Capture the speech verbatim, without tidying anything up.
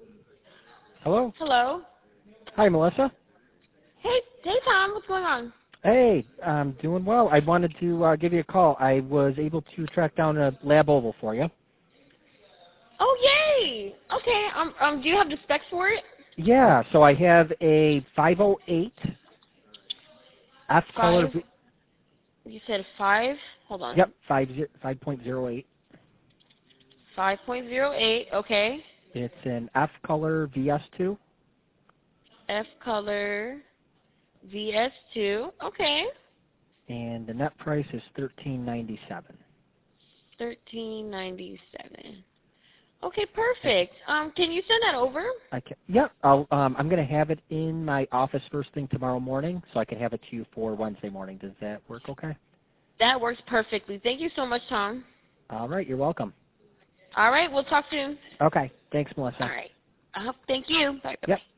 Hello? Hello. Hi, Melissa. Hey, hey, Tom. What's going on? Hey, I'm doing well. I wanted to uh, give you a call. I was able to track down a lab oval for you. Oh, yay! Okay. Um, um, do you have the specs for it? Yeah, so I have a five oh eight F color. Five. V- You said five. Hold on. yep, five five point zero eight. Five point zero eight. Okay. It's an F color V S two. F color. V S two. Okay. And the net price is thirteen ninety seven. Thirteen ninety seven. Okay, perfect. Um, can you send that over? I can. Yeah, I'll. Um, I'm going to have it in my office first thing tomorrow morning, so I can have it to you for Wednesday morning. Does that work? Okay. That works perfectly. Thank you so much, Tom. All right. You're welcome. All right, we'll talk soon. Okay. Thanks, Melissa. All right. Uh, thank you. Bye. Yep.